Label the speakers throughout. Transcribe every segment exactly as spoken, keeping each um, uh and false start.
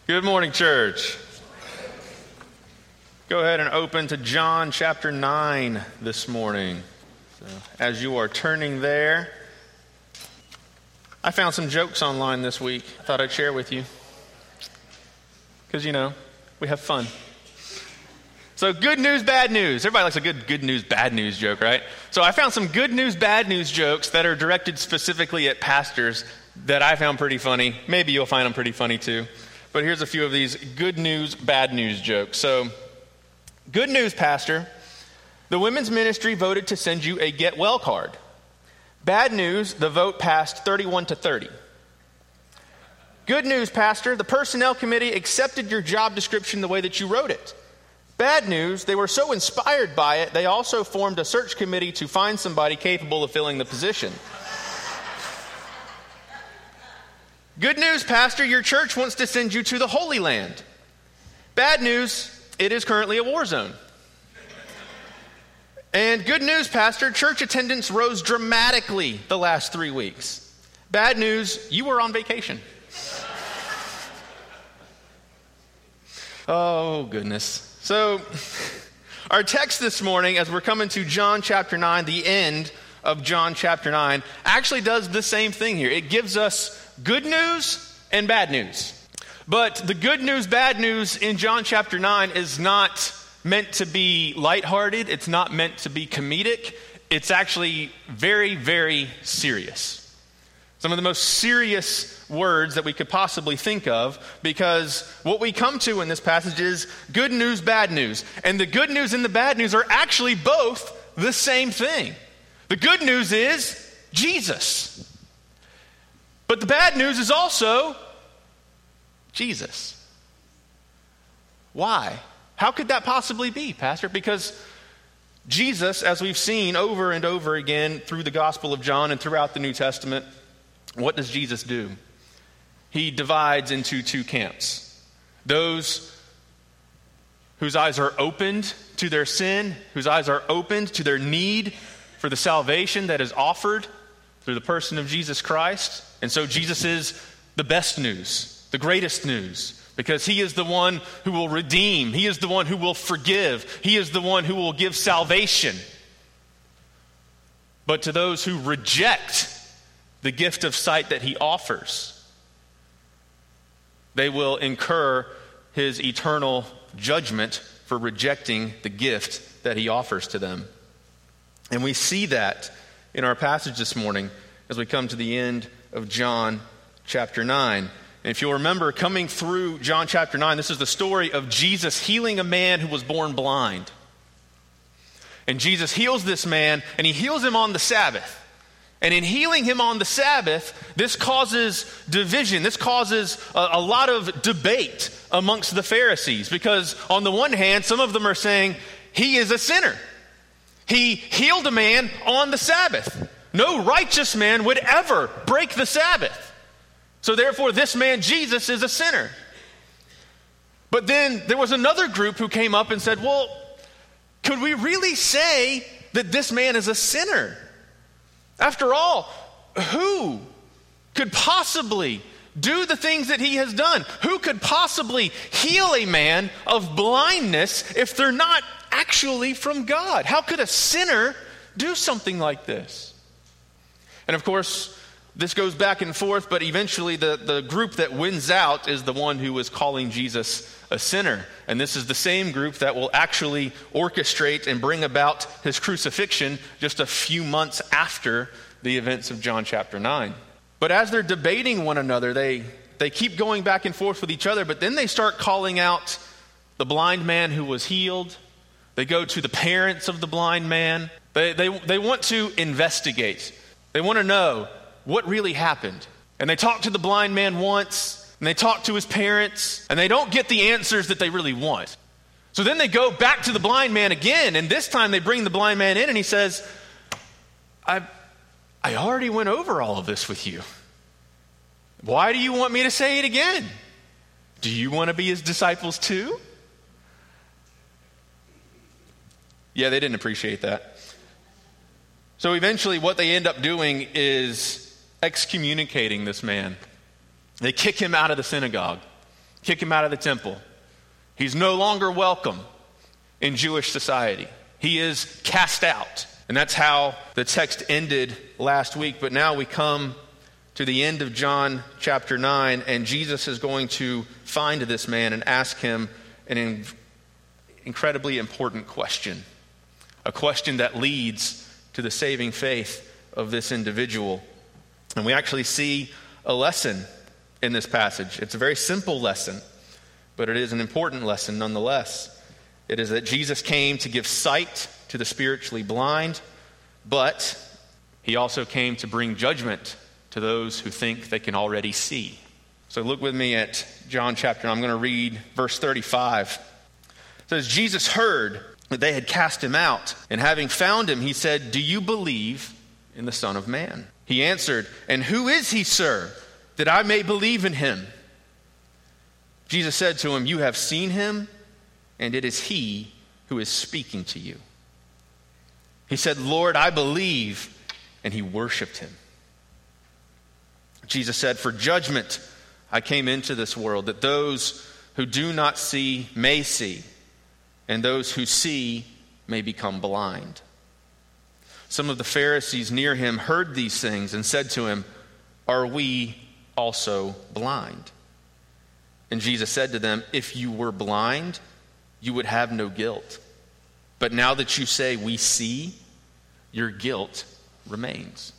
Speaker 1: Good morning, church. Go ahead and open to John chapter nine this morning. So, as you are turning there, I found some jokes online this week. I thought I'd share with you. Because, you know, we have fun. So, good news, bad news. Everybody likes a good good news, bad news joke, right? So, I found some good news, bad news jokes that are directed specifically at pastors that I found pretty funny. Maybe you'll find them pretty funny too. But here's a few of these good news, bad news jokes. So, good news, pastor. The women's ministry voted to send you a get well card. Bad news, the vote passed thirty-one to thirty. Good news, pastor. The personnel committee accepted your job description the way that you wrote it. Bad news, they were so inspired by it, they also formed a search committee to find somebody capable of filling the position. Good news, pastor. Your church wants to send you to the Holy Land. Bad news, it is currently a war zone. And good news, pastor. Church attendance rose dramatically the last three weeks. Bad news, you were on vacation. Oh, goodness. So, our text this morning, as we're coming to John chapter nine, the end of John chapter nine, actually does the same thing here. It gives us good news and bad news. But the good news, bad news in John chapter nine is not meant to be lighthearted. It's not meant to be comedic. It's actually very, very serious. Some of the most serious words that we could possibly think of, because what we come to in this passage is good news, bad news. And the good news and the bad news are actually both the same thing. The good news is Jesus. But the bad news is also Jesus. Why? How could that possibly be, Pastor? Because Jesus, as we've seen over and over again through the Gospel of John and throughout the New Testament, what does Jesus do? He divides into two camps. Those whose eyes are opened to their sin, whose eyes are opened to their need for the salvation that is offered through the person of Jesus Christ. And so Jesus is the best news, the greatest news, because he is the one who will redeem. He is the one who will forgive. He is the one who will give salvation. But to those who reject the gift of sight that he offers, they will incur his eternal judgment for rejecting the gift that he offers to them. And we see that in our passage this morning as we come to the end of John chapter nine. And if you'll remember, coming through John chapter nine, this is the story of Jesus healing a man who was born blind. And Jesus heals this man, and he heals him on the Sabbath. And in healing him on the Sabbath, this causes division. This causes a, a lot of debate amongst the Pharisees. Because on the one hand, some of them are saying, he is a sinner. He healed a man on the Sabbath. No righteous man would ever break the Sabbath. So therefore, this man, Jesus, is a sinner. But then there was another group who came up and said, well, could we really say that this man is a sinner? After all, who could possibly do the things that he has done? Who could possibly heal a man of blindness if they're not actually from God? How could a sinner do something like this? And of course, this goes back and forth, but eventually the, the group that wins out is the one who is calling Jesus a sinner. And this is the same group that will actually orchestrate and bring about his crucifixion just a few months after the events of John chapter nine. But as they're debating one another, they, they keep going back and forth with each other, but then they start calling out the blind man who was healed. They go to the parents of the blind man. They, they, they want to investigate. They want to know what really happened. And they talk to the blind man once, and they talk to his parents, and they don't get the answers that they really want. So then they go back to the blind man again, and this time they bring the blind man in, and he says, I, I already went over all of this with you. Why do you want me to say it again? Do you want to be his disciples too? Yeah, they didn't appreciate that. So eventually what they end up doing is excommunicating this man. They kick him out of the synagogue. kick him out of the temple. He's no longer welcome in Jewish society. He is cast out. And that's how the text ended last week. But now we come to the end of John chapter nine, and Jesus is going to find this man and ask him an in- incredibly important question. A question that leads to the saving faith of this individual. And we actually see a lesson in this passage. It's a very simple lesson, but it is an important lesson nonetheless. It is that Jesus came to give sight to the spiritually blind, but he also came to bring judgment to those who think they can already see. So look with me at John chapter, I'm going to read verse thirty-five. It says, Jesus heard that they had cast him out, and having found him, he said, "Do you believe in the Son of Man?" He answered, "And who is he, sir, that I may believe in him?" Jesus said to him, "You have seen him, and it is he who is speaking to you." He said, "Lord, I believe," and he worshiped him. Jesus said, "For judgment I came into this world, that those who do not see may see, and those who see may become blind." Some of the Pharisees near him heard these things and said to him, "Are we also blind?" And Jesus said to them, "If you were blind, you would have no guilt. But now that you say, 'We see,' your guilt remains."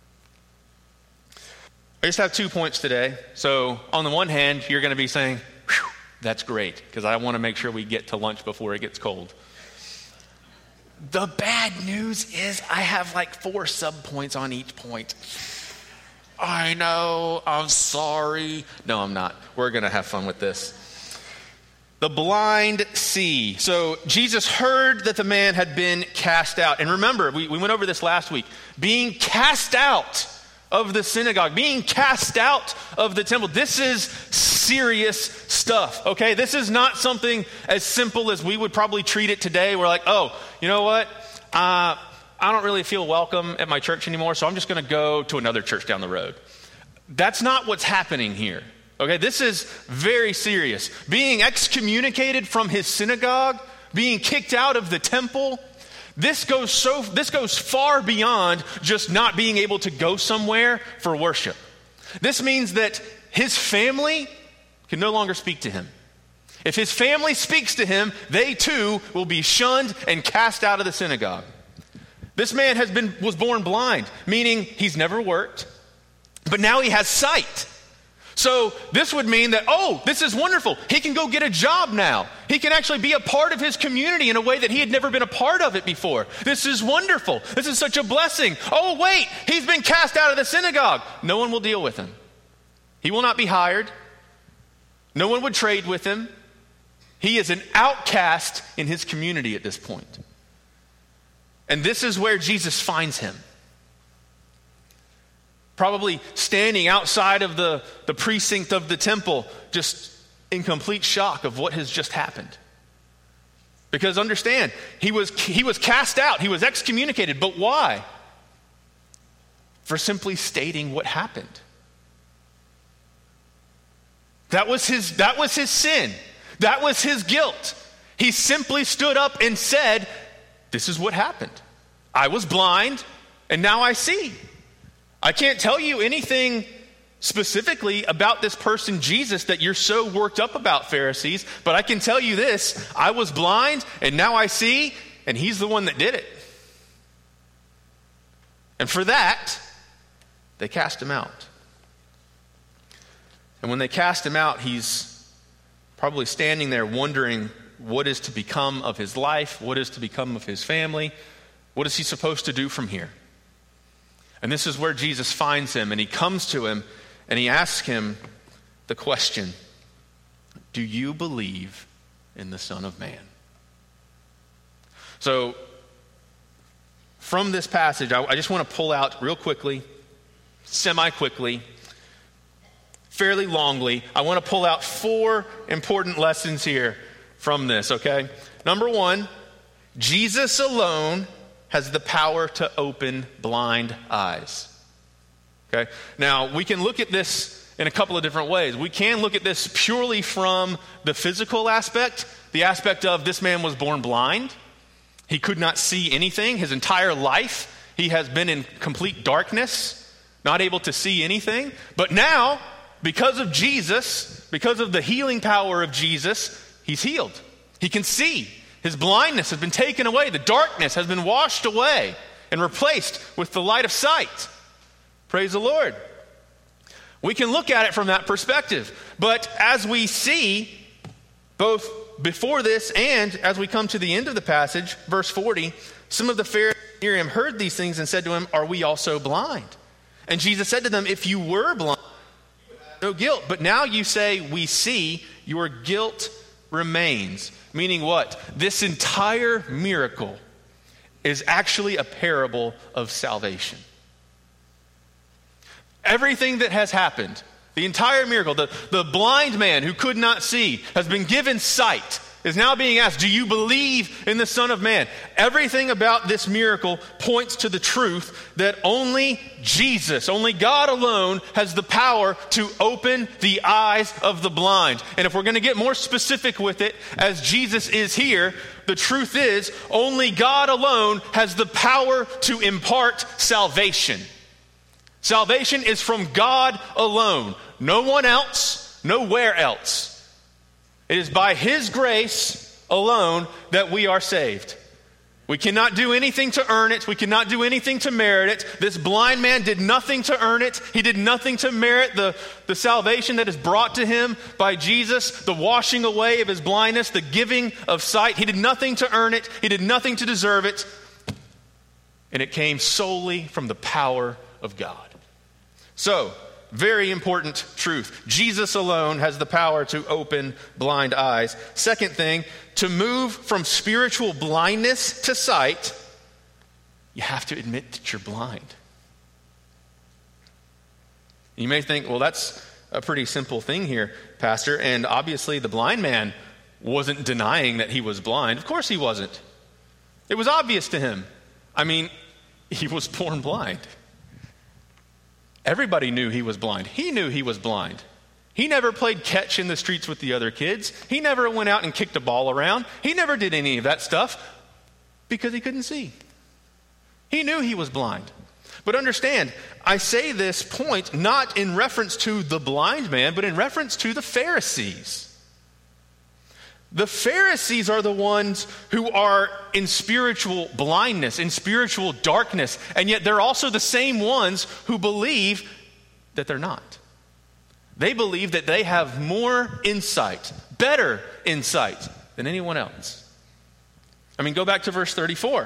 Speaker 1: I just have two points today. So on the one hand, you're going to be saying, "Whew, that's great," because I want to make sure we get to lunch before it gets cold. The bad news is I have like four sub-points on each point. I know, I'm sorry. No, I'm not. We're going to have fun with this. The blind see. So Jesus heard that the man had been cast out. And remember, we, we went over this last week. Being cast out of the synagogue, being cast out of the temple. This is serious stuff, okay? This is not something as simple as we would probably treat it today. We're like, oh, you know what? Uh, I don't really feel welcome at my church anymore, so I'm just going to go to another church down the road. That's not what's happening here, okay? This is very serious. Being excommunicated from his synagogue, being kicked out of the temple, This goes so. This goes far beyond just not being able to go somewhere for worship. This means that his family can no longer speak to him. If his family speaks to him, they too will be shunned and cast out of the synagogue. This man has been was born blind, meaning he's never worked, but now he has sight. So this would mean that, oh, this is wonderful. He can go get a job now. He can actually be a part of his community in a way that he had never been a part of it before. This is wonderful. This is such a blessing. Oh, wait, he's been cast out of the synagogue. No one will deal with him. He will not be hired. No one would trade with him. He is an outcast in his community at this point. And this is where Jesus finds him. Probably standing outside of the, the precinct of the temple, just in complete shock of what has just happened. Because understand, he was, he was cast out, he was excommunicated, but why? For simply stating what happened. That was his, that was his sin. That was his guilt. He simply stood up and said, "This is what happened. I was blind, and now I see." I can't tell you anything specifically about this person, Jesus, that you're so worked up about, Pharisees, but I can tell you this: I was blind, and now I see, and he's the one that did it. And for that, they cast him out. And when they cast him out, he's probably standing there wondering what is to become of his life, what is to become of his family, what is he supposed to do from here? And this is where Jesus finds him, and he comes to him, and he asks him the question, "Do you believe in the Son of Man?" So, from this passage, I, I just want to pull out real quickly, semi-quickly, fairly longly, I want to pull out four important lessons here from this, okay? Number one, Jesus alone has the power to open blind eyes. Okay? Now, we can look at this in a couple of different ways. We can look at this purely from the physical aspect, the aspect of this man was born blind. He could not see anything. His entire life, he has been in complete darkness, not able to see anything. But now, because of Jesus, because of the healing power of Jesus, he's healed. He can see. His blindness has been taken away. The darkness has been washed away and replaced with the light of sight. Praise the Lord. We can look at it from that perspective. But as we see, both before this and as we come to the end of the passage, verse forty, some of the Pharisees near him heard these things and said to him, "Are we also blind?" And Jesus said to them, "If you were blind, you would have no guilt. But now you say, 'We see,' your guilt remains." Meaning what? This entire miracle is actually a parable of salvation. Everything that has happened, the entire miracle, the, the blind man who could not see has been given sight, is now being asked, do you believe in the Son of Man? Everything about this miracle points to the truth that only Jesus, only God alone has the power to open the eyes of the blind. And if we're going to get more specific with it, as Jesus is here, the truth is only God alone has the power to impart salvation. Salvation is from God alone. No one else, nowhere else. It is by His grace alone that we are saved. We cannot do anything to earn it. We cannot do anything to merit it. This blind man did nothing to earn it. He did nothing to merit the, the salvation that is brought to him by Jesus, the washing away of his blindness, the giving of sight. He did nothing to earn it. He did nothing to deserve it. And it came solely from the power of God. So, very important truth. Jesus alone has the power to open blind eyes. Second thing, to move from spiritual blindness to sight, you have to admit that you're blind. You may think, well, that's a pretty simple thing here, Pastor. And obviously the blind man wasn't denying that he was blind. Of course he wasn't. It was obvious to him. I mean, he was born blind. Everybody knew he was blind. He knew he was blind. He never played catch in the streets with the other kids. He never went out and kicked a ball around. He never did any of that stuff because he couldn't see. He knew he was blind. But understand, I say this point not in reference to the blind man, but in reference to the Pharisees. The Pharisees are the ones who are in spiritual blindness, in spiritual darkness, and yet they're also the same ones who believe that they're not. They believe that they have more insight, better insight than anyone else. I mean, go back to verse thirty-four.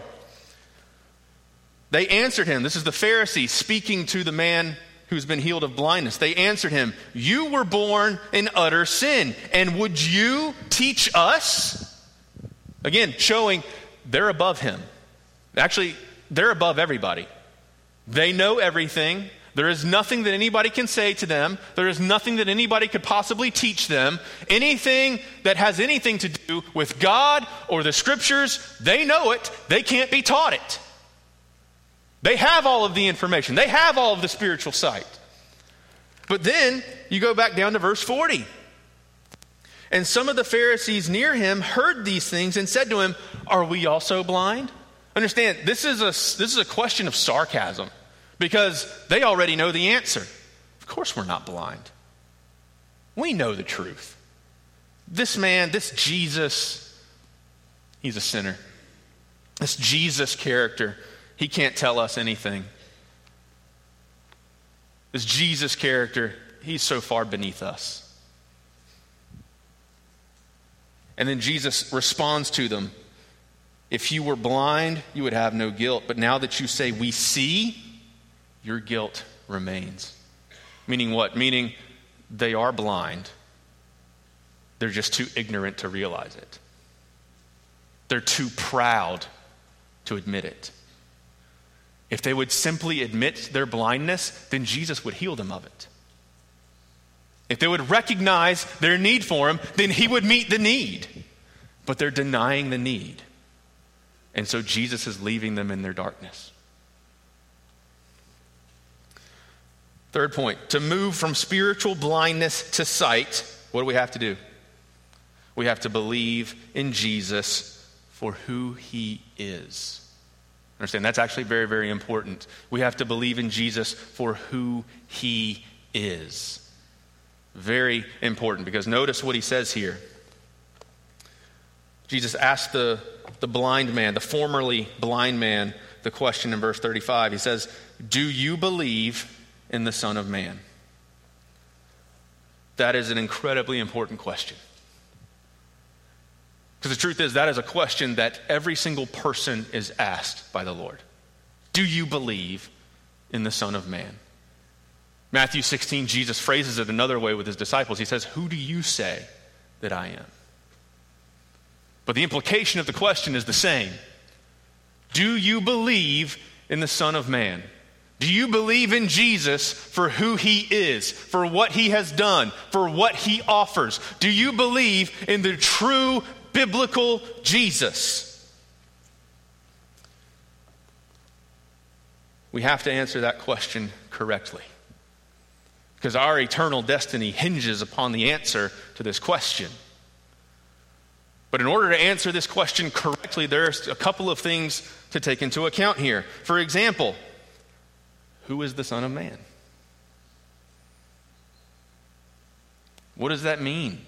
Speaker 1: They answered him, this is the Pharisee speaking to the man who's been healed of blindness. They answered him, "You were born in utter sin, and would you teach us?" Again, showing they're above him. Actually, they're above everybody. They know everything. There is nothing that anybody can say to them. There is nothing that anybody could possibly teach them. Anything that has anything to do with God or the Scriptures, they know it. They can't be taught it. They have all of the information. They have all of the spiritual sight. But then you go back down to verse forty. And some of the Pharisees near him heard these things and said to him, "Are we also blind?" Understand, this is a, this is a question of sarcasm because they already know the answer. Of course we're not blind. We know the truth. This man, this Jesus, he's a sinner. This Jesus character, he can't tell us anything. This Jesus character, he's so far beneath us. And then Jesus responds to them, "If you were blind, you would have no guilt. But now that you say, 'We see,' your guilt remains." Meaning what? Meaning they are blind. They're just too ignorant to realize it. They're too proud to admit it. If they would simply admit their blindness, then Jesus would heal them of it. If they would recognize their need for him, then he would meet the need. But they're denying the need. And so Jesus is leaving them in their darkness. Third point, to move from spiritual blindness to sight, what do we have to do? We have to believe in Jesus for who he is. Understand, that's actually very, very important. We have to believe in Jesus for who he is. Very important, because notice what he says here. Jesus asked the, the blind man, the formerly blind man, the question in verse thirty-five. He says, "Do you believe in the Son of Man?" That is an incredibly important question. Because the truth is, that is a question that every single person is asked by the Lord. Do you believe in the Son of Man? Matthew sixteen, Jesus phrases it another way with his disciples. He says, "Who do you say that I am?" But the implication of the question is the same. Do you believe in the Son of Man? Do you believe in Jesus for who he is, for what he has done, for what he offers? Do you believe in the true biblical Jesus? We have to answer that question correctly, because our eternal destiny hinges upon the answer to this question. But in order to answer this question correctly, there's a couple of things to take into account here. For example, who is the Son of Man? What does that mean?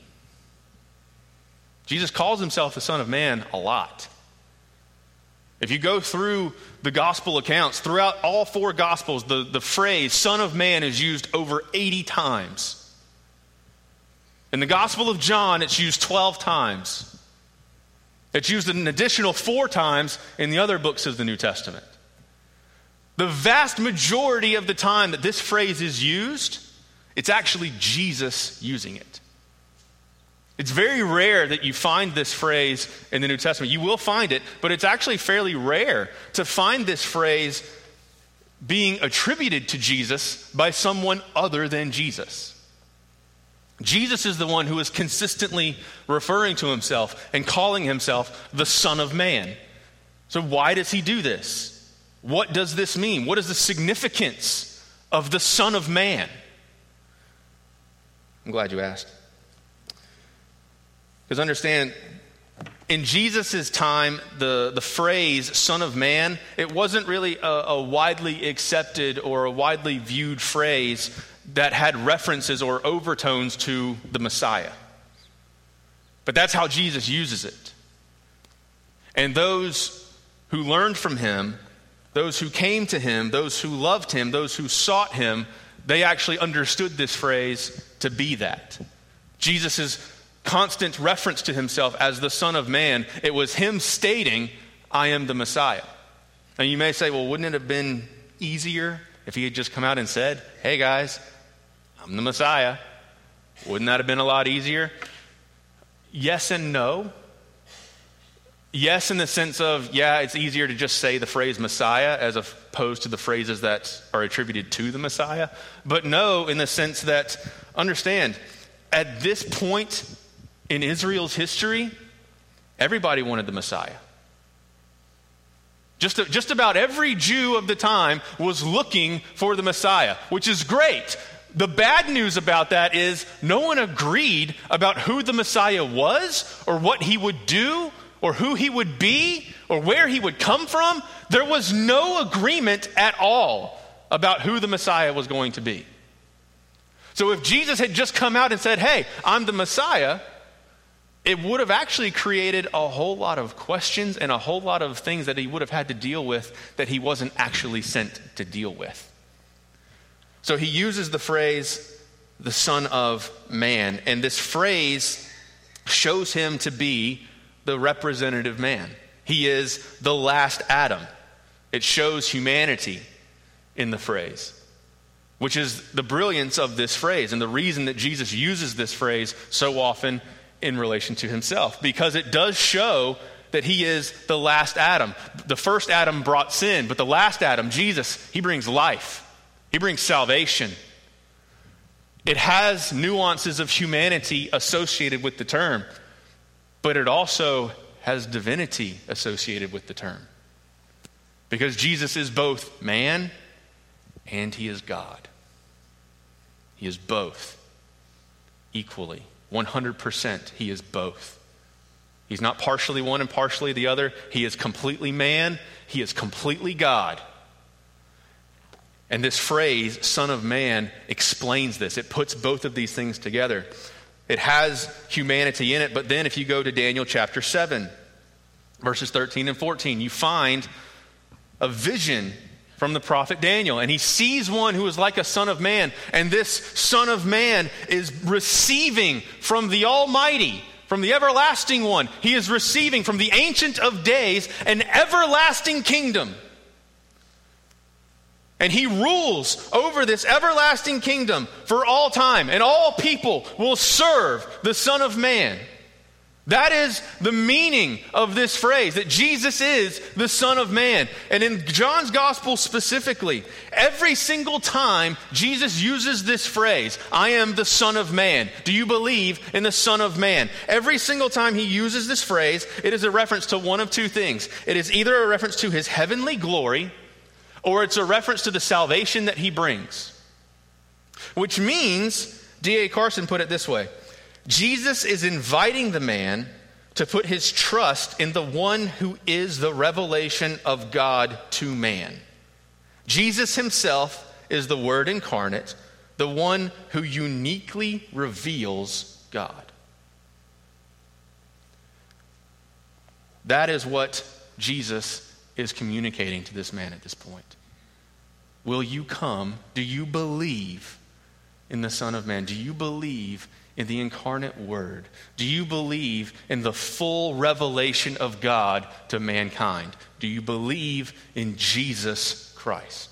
Speaker 1: Jesus calls himself the Son of Man a lot. If you go through the gospel accounts, throughout all four gospels, the, the phrase Son of Man is used over eighty times. In the Gospel of John, it's used twelve times. It's used an additional four times in the other books of the New Testament. The vast majority of the time that this phrase is used, it's actually Jesus using it. It's very rare that you find this phrase in the New Testament. You will find it, but it's actually fairly rare to find this phrase being attributed to Jesus by someone other than Jesus. Jesus is the one who is consistently referring to himself and calling himself the Son of Man. So why does he do this? What does this mean? What is the significance of the Son of Man? I'm glad you asked. Because understand, in Jesus' time, the, the phrase Son of Man, it wasn't really a, a widely accepted or a widely viewed phrase that had references or overtones to the Messiah. But that's how Jesus uses it. And those who learned from him, those who came to him, those who loved him, those who sought him, they actually understood this phrase to be that. Jesus' constant reference to himself as the Son of Man, it was him stating, I am the Messiah. Now you may say, well, wouldn't it have been easier if he had just come out and said, hey guys, I'm the Messiah? Wouldn't that have been a lot easier? Yes and no. Yes, in the sense of, yeah, it's easier to just say the phrase Messiah as opposed to the phrases that are attributed to the Messiah. But no, in the sense that, understand, at this point in Israel's history, everybody wanted the Messiah. Just, just about every Jew of the time was looking for the Messiah, which is great. The bad news about that is no one agreed about who the Messiah was or what he would do or who he would be or where he would come from. There was no agreement at all about who the Messiah was going to be. So if Jesus had just come out and said, hey, I'm the Messiah, it would have actually created a whole lot of questions and a whole lot of things that he would have had to deal with that he wasn't actually sent to deal with. So he uses the phrase, the Son of Man, and this phrase shows him to be the representative man. He is the last Adam. It shows humanity in the phrase, which is the brilliance of this phrase and the reason that Jesus uses this phrase so often in relation to himself, because it does show that he is the last Adam. The first Adam brought sin, but the last Adam, Jesus, he brings life. He brings salvation. It has nuances of humanity associated with the term, but it also has divinity associated with the term. Because Jesus is both man and he is God. He is both. Equally. one hundred percent he is both. He's not partially one and partially the other. He is completely man. He is completely God. And this phrase, Son of Man, explains this. It puts both of these things together. It has humanity in it, but then if you go to Daniel chapter seven, verses thirteen and fourteen, you find a vision from the prophet Daniel. And he sees one who is like a son of man. And this Son of Man is receiving from the Almighty, from the everlasting one. He is receiving from the Ancient of Days an everlasting kingdom. And he rules over this everlasting kingdom for all time. And all people will serve the Son of Man. That is the meaning of this phrase, that Jesus is the Son of Man. And in John's Gospel specifically, every single time Jesus uses this phrase, I am the Son of Man. Do you believe in the Son of Man? Every single time he uses this phrase, it is a reference to one of two things. It is either a reference to his heavenly glory, or it's a reference to the salvation that he brings. Which means, D A Carson put it this way, Jesus is inviting the man to put his trust in the one who is the revelation of God to man. Jesus himself is the Word incarnate, the one who uniquely reveals God. That is what Jesus is communicating to this man at this point. Will you come? Do you believe in the Son of Man? Do you believe in the incarnate Word? Do you believe in the full revelation of God to mankind? Do you believe in Jesus Christ?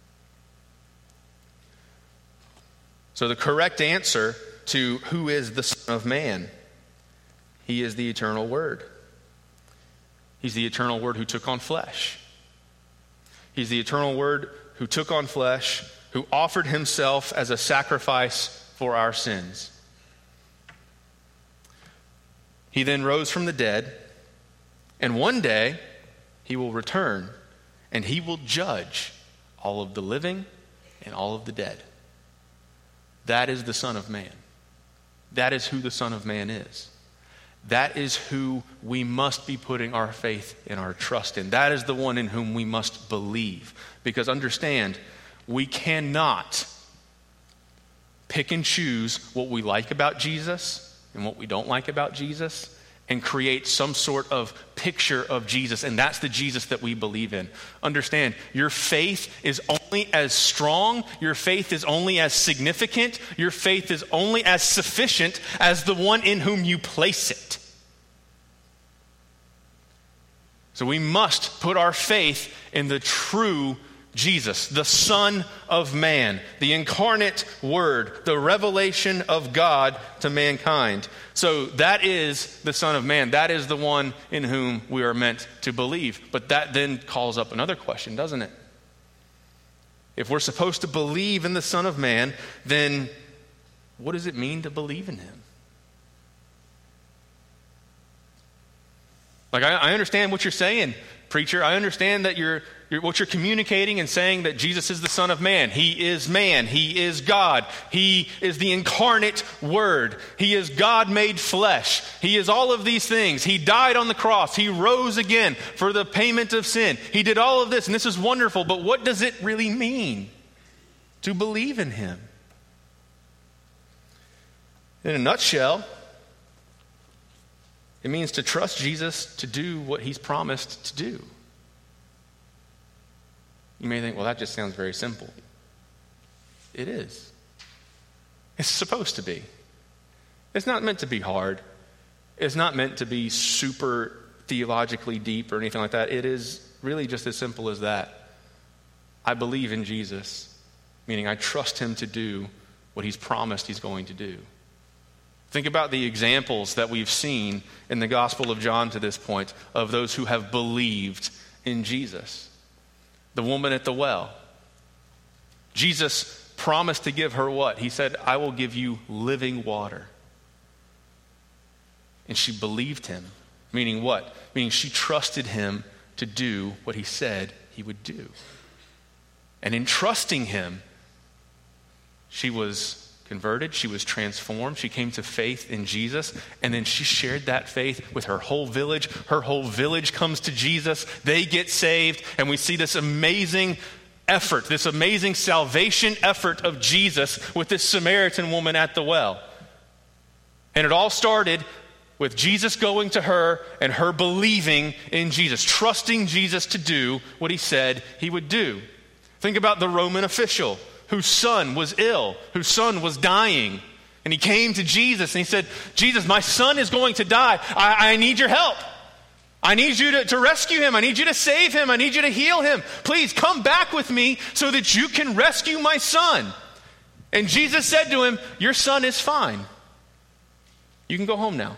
Speaker 1: So the correct answer to who is the Son of Man, he is the eternal Word. He's the eternal Word who took on flesh. He's the eternal Word who took on flesh, who offered himself as a sacrifice for our sins. He then rose from the dead, and one day he will return, and he will judge all of the living and all of the dead. That is the Son of Man. That is who the Son of Man is. That is who we must be putting our faith and our trust in. That is the one in whom we must believe. Because understand, we cannot pick and choose what we like about Jesus and what we don't like about Jesus and create some sort of picture of Jesus. And that's the Jesus that we believe in. Understand, your faith is only as strong, your faith is only as significant, your faith is only as sufficient as the one in whom you place it. So we must put our faith in the true Jesus, the Son of Man, the incarnate Word, the revelation of God to mankind. So that is the Son of Man. That is the one in whom we are meant to believe. But that then calls up another question, doesn't it? If we're supposed to believe in the Son of Man, then what does it mean to believe in him? Like, I, I understand what you're saying, preacher. I understand that you're, you're what you're communicating and saying, that Jesus is the Son of Man. He is man. He is God. He is the incarnate Word. He is God made flesh. He is all of these things. He died on the cross. He rose again for the payment of sin. He did all of this, and this is wonderful. But what does it really mean to believe in him? In a nutshell, it means to trust Jesus to do what he's promised to do. You may think, well, that just sounds very simple. It is. It's supposed to be. It's not meant to be hard. It's not meant to be super theologically deep or anything like that. It is really just as simple as that. I believe in Jesus, meaning I trust him to do what he's promised he's going to do. Think about the examples that we've seen in the Gospel of John to this point of those who have believed in Jesus. The woman at the well. Jesus promised to give her what? He said, I will give you living water. And she believed him. Meaning what? Meaning she trusted him to do what he said he would do. And in trusting him, she was converted. She was transformed. She came to faith in Jesus. And then she shared that faith with her whole village. Her whole village comes to Jesus. They get saved. And we see this amazing effort, this amazing salvation effort of Jesus with this Samaritan woman at the well. And it all started with Jesus going to her and her believing in Jesus, trusting Jesus to do what he said he would do. Think about the Roman official whose son was ill, whose son was dying. And he came to Jesus and he said, Jesus, my son is going to die. I, I need your help. I need you to, to rescue him. I need you to save him. I need you to heal him. Please come back with me so that you can rescue my son. And Jesus said to him, your son is fine. You can go home now.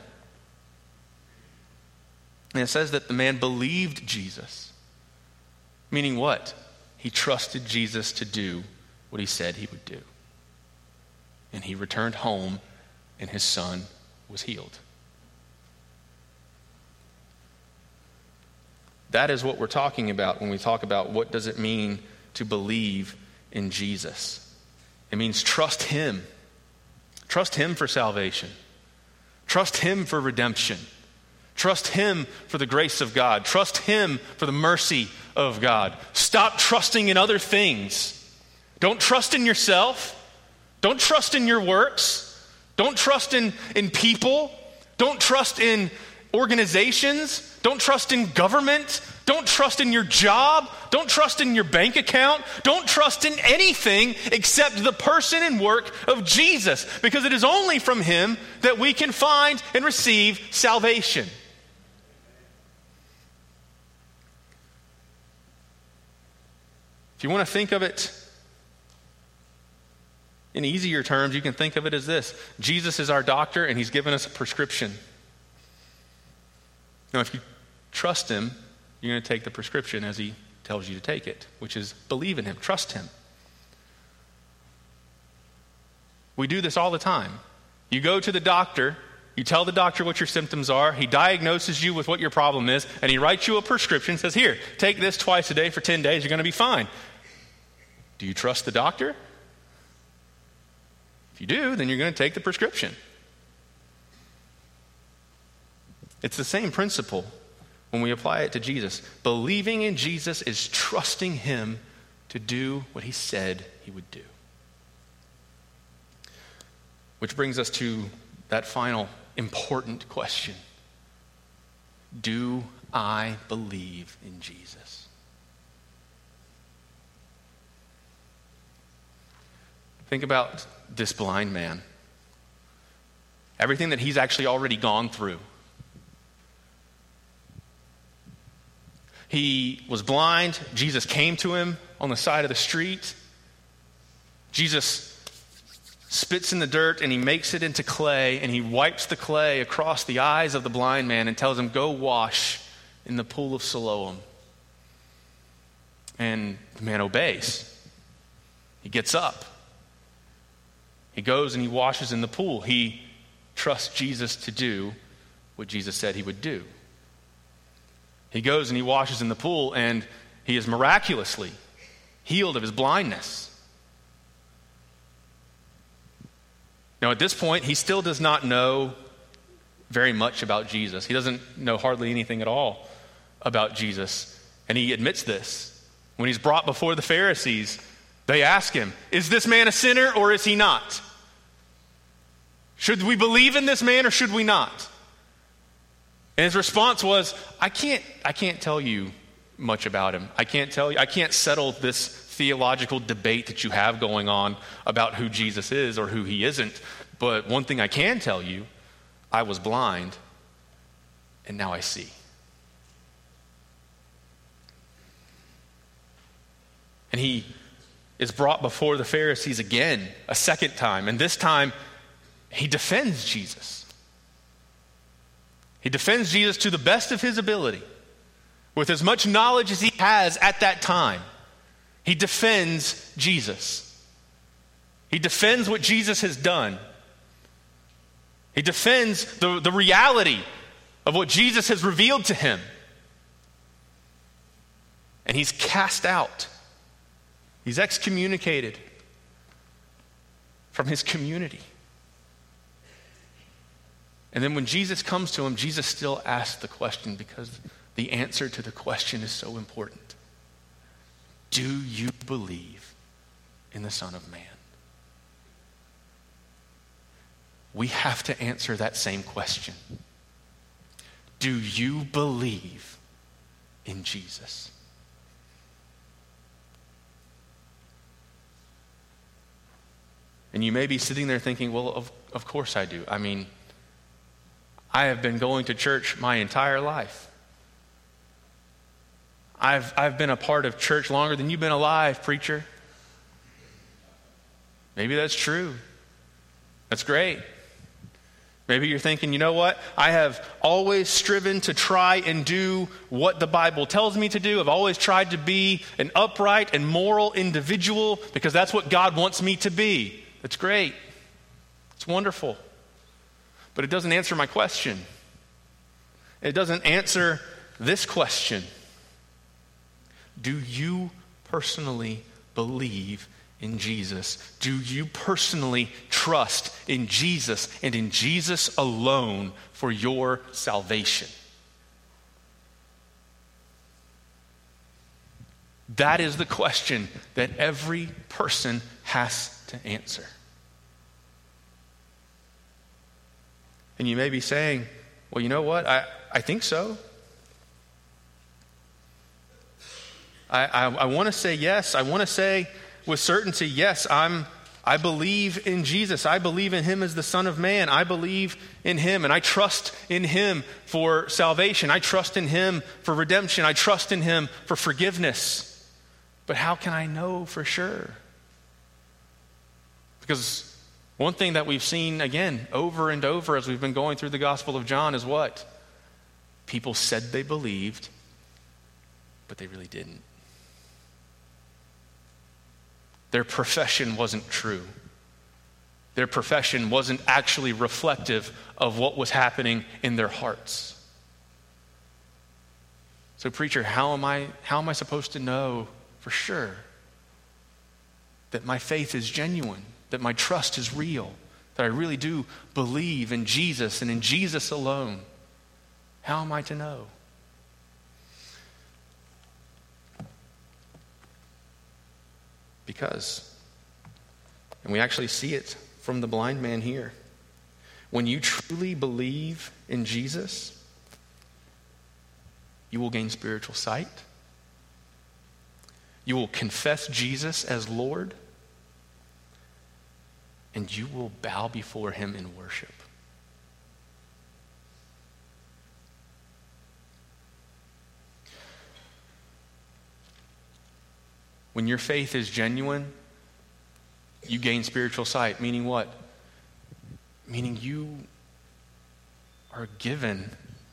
Speaker 1: And it says that the man believed Jesus. Meaning what? He trusted Jesus to do what he said he would do. And he returned home and his son was healed. That is what we're talking about when we talk about what does it mean to believe in Jesus. It means trust him. Trust him for salvation. Trust him for redemption. Trust him for the grace of God. Trust him for the mercy of God. Stop trusting in other things. Don't trust in yourself. Don't trust in your works. Don't trust in, in people. Don't trust in organizations. Don't trust in government. Don't trust in your job. Don't trust in your bank account. Don't trust in anything except the person and work of Jesus, because it is only from him that we can find and receive salvation. If you want to think of it in easier terms, you can think of it as this. Jesus is our doctor and he's given us a prescription. Now, if you trust him, you're going to take the prescription as he tells you to take it, which is believe in him, trust him. We do this all the time. You go to the doctor, you tell the doctor what your symptoms are, he diagnoses you with what your problem is, and he writes you a prescription, says, here, take this twice a day for ten days, you're going to be fine. Do you trust the doctor? If you do, then you're going to take the prescription. It's the same principle when we apply it to Jesus. Believing in Jesus is trusting him to do what he said he would do. Which brings us to that final important question. Do I believe in Jesus? Think about this blind man. Everything that he's actually already gone through. He was blind. Jesus came to him on the side of the street. Jesus spits in the dirt and he makes it into clay and he wipes the clay across the eyes of the blind man and tells him, go wash in the pool of Siloam. And the man obeys. He gets up. He goes and he washes in the pool. He trusts Jesus to do what Jesus said he would do. He goes and he washes in the pool and he is miraculously healed of his blindness. Now at this point, he still does not know very much about Jesus. He doesn't know hardly anything at all about Jesus. And he admits this. When he's brought before the Pharisees, they ask him, is this man a sinner or is he not? Should we believe in this man or should we not? And his response was, I can't, I can't tell you much about him. I can't tell you, I can't settle this theological debate that you have going on about who Jesus is or who he isn't. But one thing I can tell you, I was blind and now I see. And he is brought before the Pharisees again, a second time. And this time, he defends Jesus. He defends Jesus to the best of his ability, with as much knowledge as he has at that time. He defends Jesus. He defends what Jesus has done. He defends the, the reality of what Jesus has revealed to him. And he's cast out. He's excommunicated from his community. And then when Jesus comes to him, Jesus still asks the question because the answer to the question is so important. Do you believe in the Son of Man? We have to answer that same question. Do you believe in Jesus? And you may be sitting there thinking, well, of, of course I do. I mean, I have been going to church my entire life. I've, I've been a part of church longer than you've been alive, preacher. Maybe that's true. That's great. Maybe you're thinking, you know what? I have always striven to try and do what the Bible tells me to do. I've always tried to be an upright and moral individual because that's what God wants me to be. That's great. It's wonderful. But it doesn't answer my question. It doesn't answer this question. Do you personally believe in Jesus? Do you personally trust in Jesus and in Jesus alone for your salvation? That is the question that every person has to answer. And you may be saying, well, you know what? I, I think so. I, I, I want to say yes. I want to say with certainty, yes, I'm, I believe in Jesus. I believe in him as the Son of Man. I believe in him and I trust in him for salvation. I trust in him for redemption. I trust in him for forgiveness. But how can I know for sure? Because one thing that we've seen, again, over and over as we've been going through the Gospel of John is what? People said they believed, but they really didn't. Their profession wasn't true. Their profession wasn't actually reflective of what was happening in their hearts. So, preacher, how am I, how am I supposed to know for sure that my faith is genuine, that my trust is real, that I really do believe in Jesus and in Jesus alone? How am I to know? Because, and we actually see it from the blind man here, when you truly believe in Jesus, you will gain spiritual sight. You will confess Jesus as Lord, and you will bow before him in worship. When your faith is genuine, you gain spiritual sight. Meaning what? Meaning you are given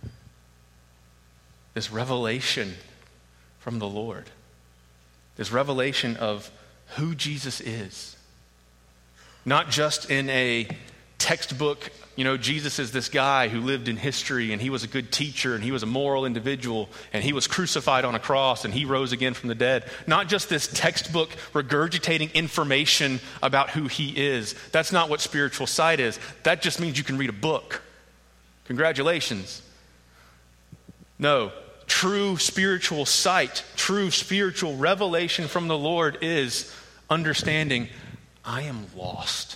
Speaker 1: this revelation from the Lord. This revelation of who Jesus is. Not just in a textbook, you know, Jesus is this guy who lived in history and he was a good teacher and he was a moral individual and he was crucified on a cross and he rose again from the dead. Not just this textbook regurgitating information about who he is. That's not what spiritual sight is. That just means you can read a book. Congratulations. No, true spiritual sight, true spiritual revelation from the Lord is understanding I am lost.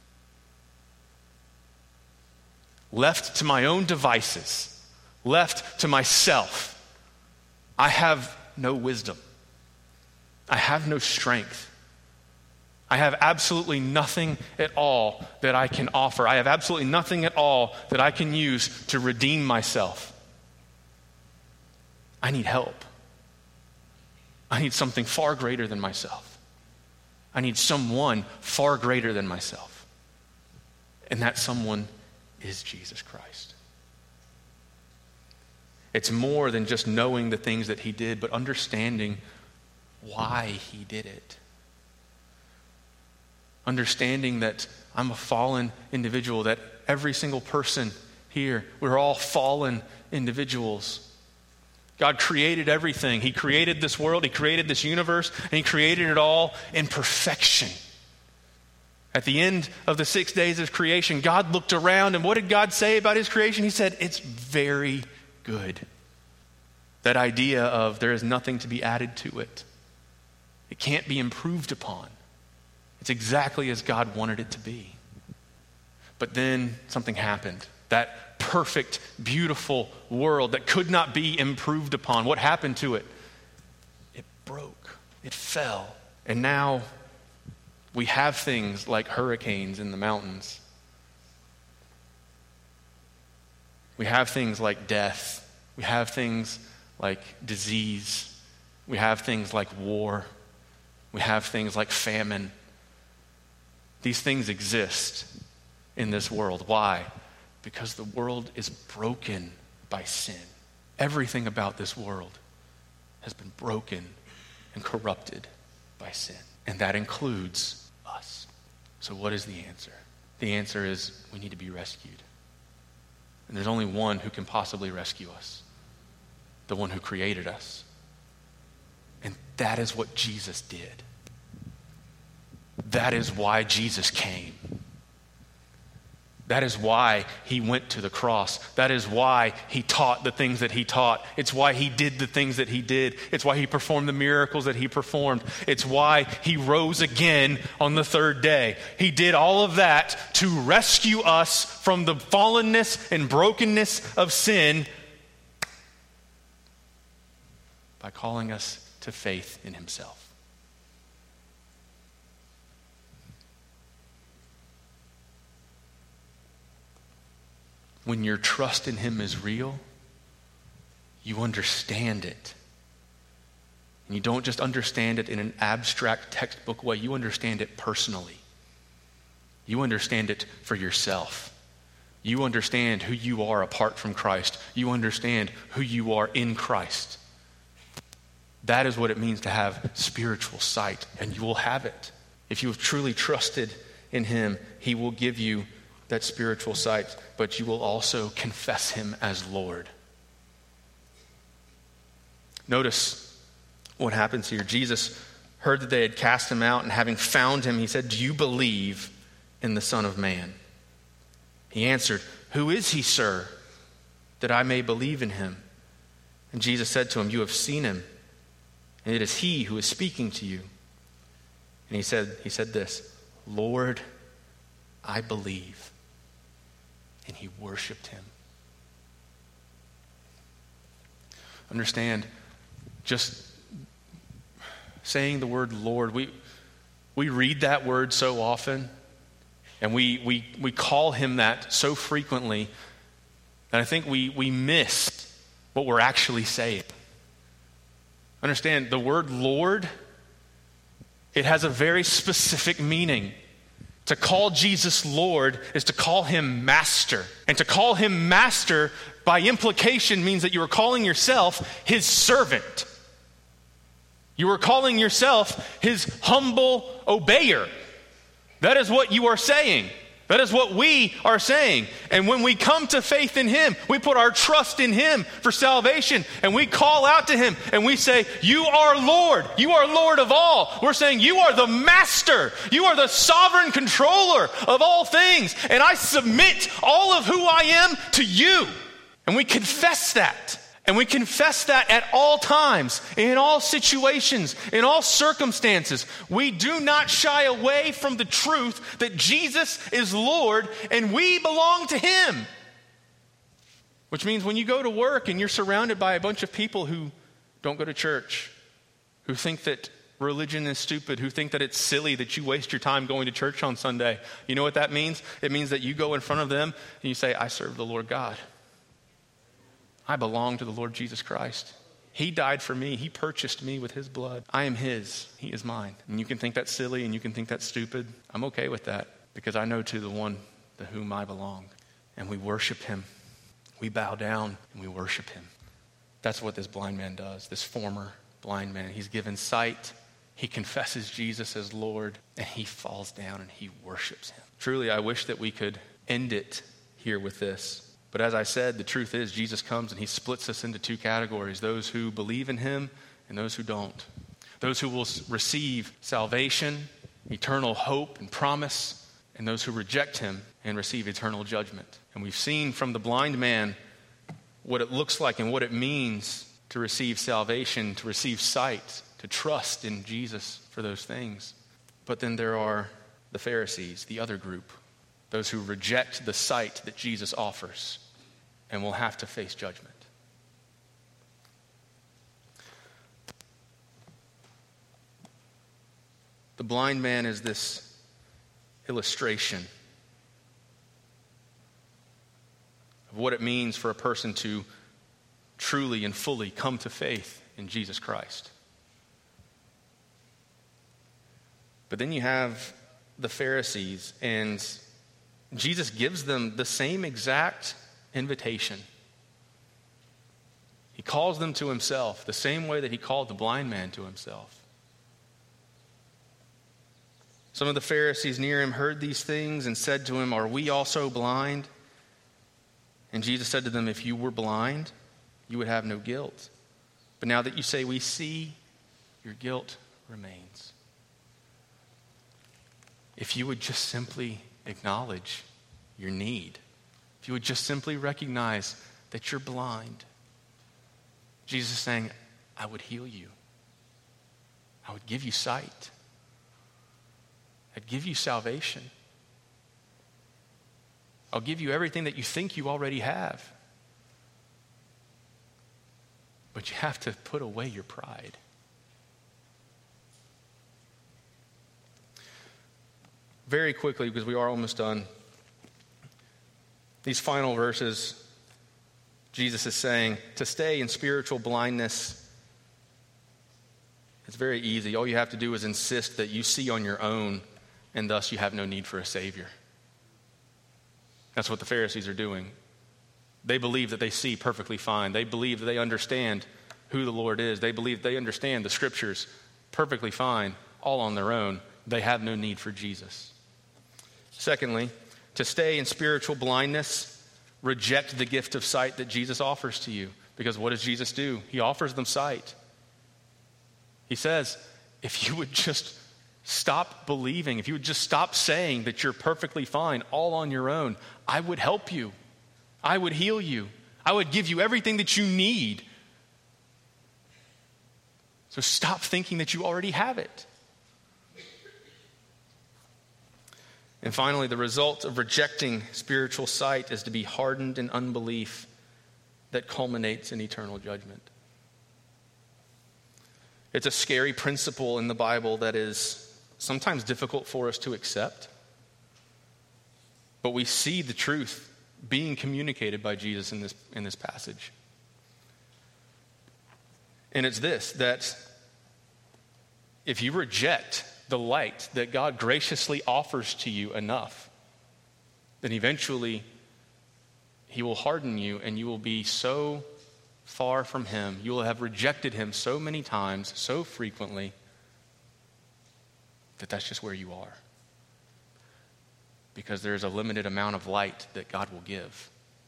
Speaker 1: Left to my own devices, left to myself, I have no wisdom. I have no strength. I have absolutely nothing at all that I can offer. I have absolutely nothing at all that I can use to redeem myself. I need help. I need something far greater than myself. I need someone far greater than myself. And that someone is Jesus Christ. It's more than just knowing the things that he did, but understanding why he did it. Understanding that I'm a fallen individual, that every single person here, we're all fallen individuals. God created everything. He created this world, he created this universe, and he created it all in perfection. At the end of the six days of creation, God looked around, and what did God say about his creation? He said, it's very good. That idea of there is nothing to be added to it. It can't be improved upon. It's exactly as God wanted it to be. But then something happened. That perfect, beautiful world that could not be improved upon. What happened to it? It broke. It fell. And now we have things like hurricanes in the mountains. We have things like death. We have things like disease. We have things like war. We have things like famine. These things exist in this world. Why? Because the world is broken by sin. Everything about this world has been broken and corrupted by sin. And that includes us. So what is the answer? The answer is we need to be rescued. And there's only one who can possibly rescue us. The one who created us. And that is what Jesus did. That is why Jesus came. That is why he went to the cross. That is why he taught the things that he taught. It's why he did the things that he did. It's why he performed the miracles that he performed. It's why he rose again on the third day. He did all of that to rescue us from the fallenness and brokenness of sin by calling us to faith in himself. When your trust in him is real, you understand it. And you don't just understand it in an abstract textbook way. You understand it personally. You understand it for yourself. You understand who you are apart from Christ. You understand who you are in Christ. That is what it means to have spiritual sight, and you will have it. If you have truly trusted in him, he will give you that spiritual sight, but you will also confess him as Lord. Notice what happens here. Jesus heard that they had cast him out, and having found him, he said, "Do you believe in the Son of Man?" He answered, "Who is he, sir, that I may believe in him?" And Jesus said to him, "You have seen him, and it is he who is speaking to you." And he said, he said this, "Lord, I believe." And he worshiped him. Understand, just saying the word Lord, we we read that word so often, and we we we call him that so frequently, that I think we we miss what we're actually saying. Understand, the word Lord, it has a very specific meaning. To call Jesus Lord is to call him Master. And to call him Master, by implication, means that you are calling yourself his servant. You are calling yourself his humble obeyer. That is what you are saying. That is what we are saying. And when we come to faith in him, we put our trust in him for salvation, and we call out to him and we say, "You are Lord. You are Lord of all." We're saying, "You are the master. You are the sovereign controller of all things. And I submit all of who I am to you." And we confess that. And we confess that at all times, in all situations, in all circumstances. We do not shy away from the truth that Jesus is Lord and we belong to him. Which means when you go to work and you're surrounded by a bunch of people who don't go to church, who think that religion is stupid, who think that it's silly that you waste your time going to church on Sunday, you know what that means? It means that you go in front of them and you say, "I serve the Lord God. I belong to the Lord Jesus Christ. He died for me. He purchased me with his blood. I am his. He is mine." And you can think that's silly and you can think that's stupid. I'm okay with that because I know to the one to whom I belong. And we worship him. We bow down and we worship him. That's what this blind man does, this former blind man. He's given sight. He confesses Jesus as Lord, and he falls down and he worships him. Truly, I wish that we could end it here with this. But as I said, the truth is Jesus comes and he splits us into two categories: those who believe in him and those who don't. Those who will receive salvation, eternal hope and promise, and those who reject him and receive eternal judgment. And we've seen from the blind man what it looks like and what it means to receive salvation, to receive sight, to trust in Jesus for those things. But then there are the Pharisees, the other group, those who reject the sight that Jesus offers and will have to face judgment. The blind man is this illustration of what it means for a person to truly and fully come to faith in Jesus Christ. But then you have the Pharisees, and Jesus gives them the same exact invitation. He calls them to himself the same way that he called the blind man to himself. Some of the Pharisees near him heard these things and said to him, "Are we also blind?" And Jesus said to them, "If you were blind, you would have no guilt. But now that you say we see, your guilt remains." If you would just simply acknowledge your need, if you would just simply recognize that you're blind, Jesus is saying, I would heal you. I would give you sight. I'd give you salvation. I'll give you everything that you think you already have. But you have to put away your pride. Very quickly, because we are almost done, these final verses, Jesus is saying, to stay in spiritual blindness, it's very easy. All you have to do is insist that you see on your own, and thus you have no need for a Savior. That's what the Pharisees are doing. They believe that they see perfectly fine. They believe that they understand who the Lord is. They believe they understand the Scriptures perfectly fine, all on their own. They have no need for Jesus. Secondly, to stay in spiritual blindness, reject the gift of sight that Jesus offers to you. Because what does Jesus do? He offers them sight. He says, if you would just stop believing, if you would just stop saying that you're perfectly fine all on your own, I would help you. I would heal you. I would give you everything that you need. So stop thinking that you already have it. And finally, the result of rejecting spiritual sight is to be hardened in unbelief that culminates in eternal judgment. It's a scary principle in the Bible that is sometimes difficult for us to accept. But we see the truth being communicated by Jesus in this, in this passage. And it's this, that if you reject the light that God graciously offers to you enough, then eventually he will harden you and you will be so far from him. You will have rejected him so many times, so frequently, that that's just where you are. Because there's a limited amount of light that God will give.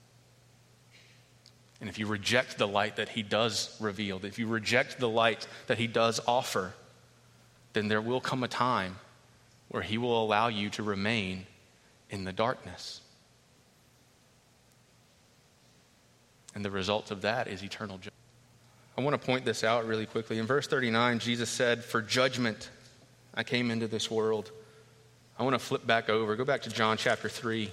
Speaker 1: And if you reject the light that he does reveal, if you reject the light that he does offer, then there will come a time where he will allow you to remain in the darkness. And the result of that is eternal judgment. I want to point this out really quickly. In verse thirty-nine, Jesus said, "For judgment I came into this world." I want to flip back over. Go back to John chapter three.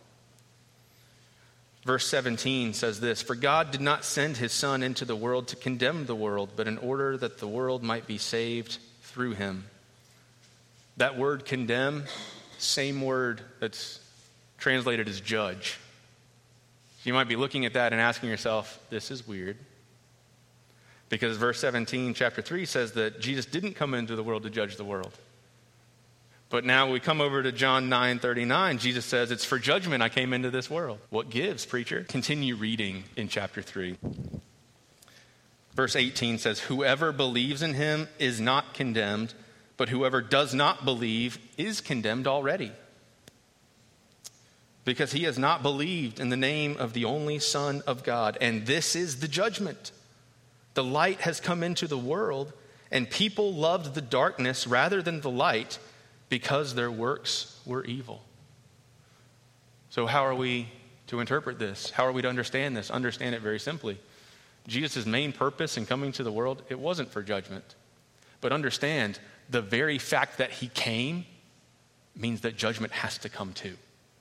Speaker 1: Verse seventeen says this, "For God did not send his Son into the world to condemn the world, but in order that the world might be saved through him." That word condemn, same word that's translated as judge. You might be looking at that and asking yourself, this is weird. Because verse seventeen, chapter three says that Jesus didn't come into the world to judge the world. But now we come over to John nine thirty-nine. Jesus says, "It's for judgment I came into this world." What gives, preacher? Continue reading in chapter three. Verse eighteen says, "Whoever believes in him is not condemned, but whoever does not believe is condemned already, because he has not believed in the name of the only Son of God. And this is the judgment. The light has come into the world, and people loved the darkness rather than the light, because their works were evil." So how are we to interpret this? How are we to understand this? Understand it very simply. Jesus' main purpose in coming to the world, it wasn't for judgment. But understand, the very fact that he came means that judgment has to come too.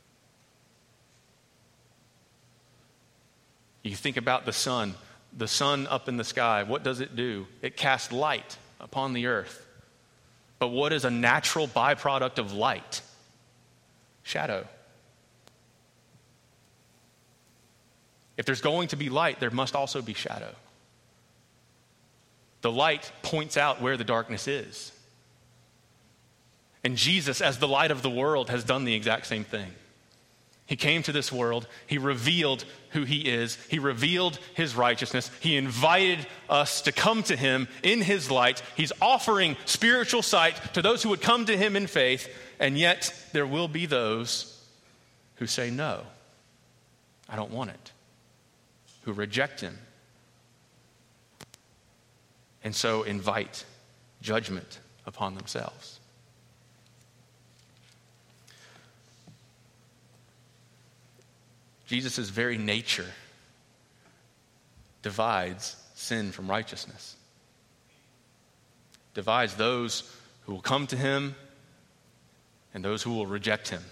Speaker 1: You think about the sun. The sun up in the sky, what does it do? It casts light upon the earth. But what is a natural byproduct of light? Shadow. If there's going to be light, there must also be shadow. The light points out where the darkness is. And Jesus, as the light of the world, has done the exact same thing. He came to this world. He revealed who he is. He revealed his righteousness. He invited us to come to him in his light. He's offering spiritual sight to those who would come to him in faith. And yet there will be those who say, no, I don't want it, who reject him. And so invite judgment upon themselves. Jesus' very nature divides sin from righteousness. Divides those who will come to him and those who will reject him.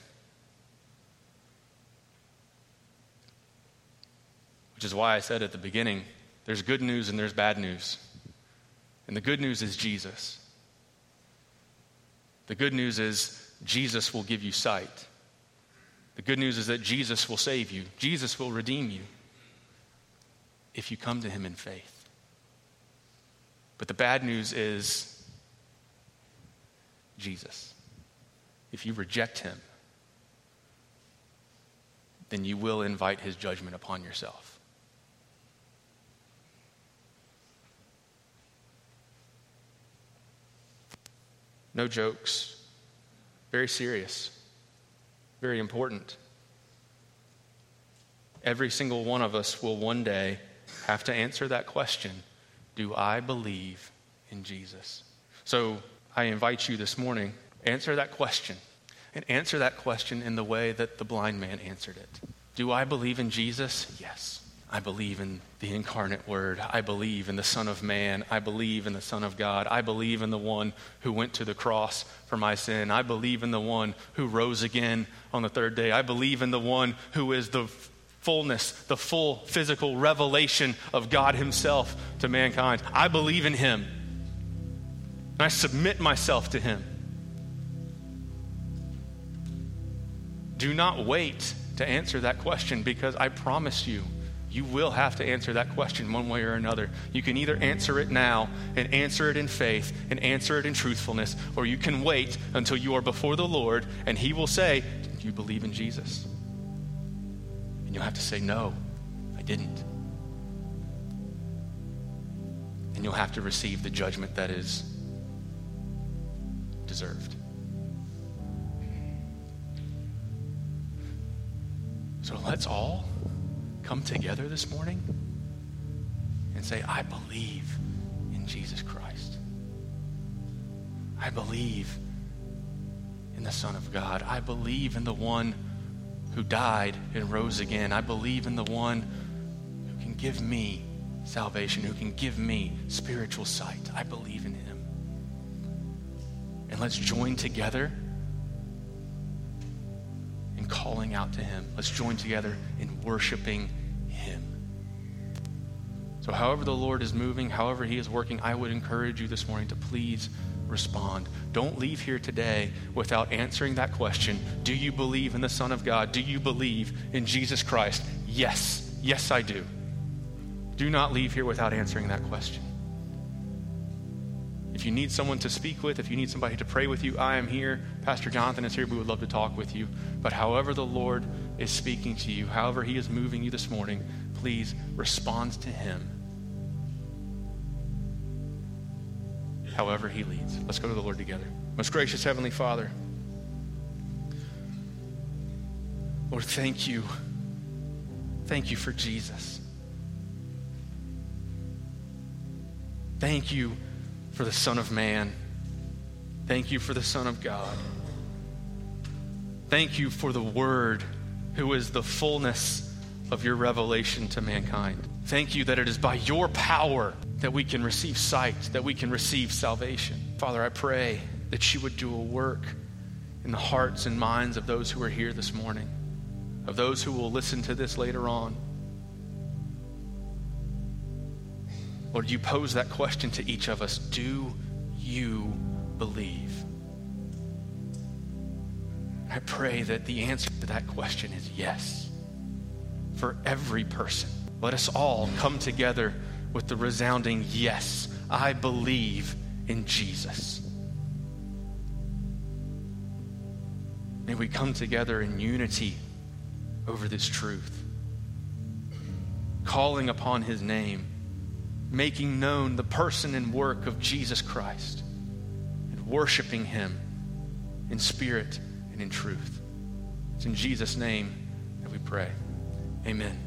Speaker 1: Which is why I said at the beginning, there's good news and there's bad news. And the good news is Jesus. The good news is Jesus will give you sight. The good news is that Jesus will save you. Jesus will redeem you if you come to him in faith. But the bad news is Jesus. If you reject him, then you will invite his judgment upon yourself. No jokes. Very serious. Very important. Every single one of us will one day have to answer that question. Do I believe in Jesus? So I invite you this morning, answer that question. And answer that question in the way that the blind man answered it. Do I believe in Jesus? Yes. I believe in the incarnate word. I believe in the Son of Man. I believe in the Son of God. I believe in the one who went to the cross for my sin. I believe in the one who rose again on the third day. I believe in the one who is the fullness, the full physical revelation of God himself to mankind. I believe in him. And I submit myself to him. Do not wait to answer that question, because I promise you, you will have to answer that question one way or another. You can either answer it now and answer it in faith and answer it in truthfulness, or you can wait until you are before the Lord and he will say, do you believe in Jesus? And you'll have to say, no, I didn't. And you'll have to receive the judgment that is deserved. So let's all come together this morning and say, I believe in Jesus Christ. I believe in the Son of God. I believe in the one who died and rose again. I believe in the one who can give me salvation, who can give me spiritual sight. I believe in him. And let's join together in calling out to him. Let's join together in worshiping him. So however the Lord is moving, however he is working, I would encourage you this morning to please respond. Don't leave here today without answering that question. Do you believe in the Son of God? Do you believe in Jesus Christ? Yes. Yes, I do. Do not leave here without answering that question. If you need someone to speak with, if you need somebody to pray with you, I am here. Pastor Jonathan is here. We would love to talk with you. But however the Lord is speaking to you, however he is moving you this morning, please respond to him. However he leads. Let's go to the Lord together. Most gracious Heavenly Father, Lord, thank you. Thank you for Jesus. Thank you for the Son of Man. Thank you for the Son of God. Thank you for the Word who is the fullness of your revelation to mankind. Thank you that it is by your power that we can receive sight, that we can receive salvation. Father, I pray that you would do a work in the hearts and minds of those who are here this morning, of those who will listen to this later on. Lord, you pose that question to each of us. Do you believe? I pray that the answer to that question is yes. For every person, let us all come together with the resounding yes, I believe in Jesus. May we come together in unity over this truth, calling upon his name, making known the person and work of Jesus Christ, and worshiping him in spirit and in truth. It's in Jesus' name that we pray. Amen.